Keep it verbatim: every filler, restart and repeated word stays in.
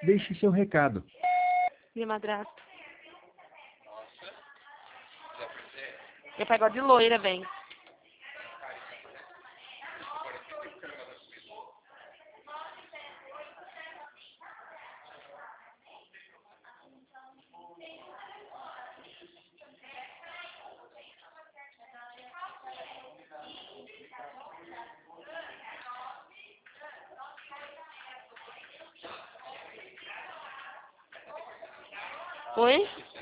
Deixe seu recado. Minha madrasta. Eu pego de loira, vem. Oi?